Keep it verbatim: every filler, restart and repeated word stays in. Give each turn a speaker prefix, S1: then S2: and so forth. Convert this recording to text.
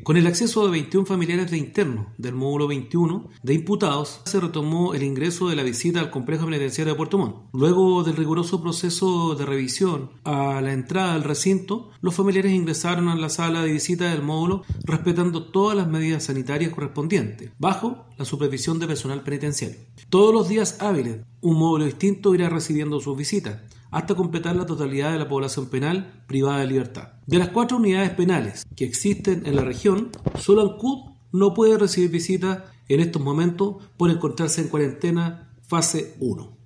S1: Con el acceso de veintiún familiares de internos del módulo veintiuno de imputados, se retomó el ingreso de la visita al complejo penitenciario de Puerto Montt. Luego del riguroso proceso de revisión a la entrada del recinto, los familiares ingresaron a la sala de visita del módulo respetando todas las medidas sanitarias correspondientes, bajo la supervisión de personal penitenciario. Todos los días hábiles, un módulo distinto irá recibiendo sus visitas, hasta completar la totalidad de la población penal privada de libertad. De las cuatro unidades penales que existen en la región, solo Ancud no puede recibir visitas en estos momentos por encontrarse en cuarentena fase uno.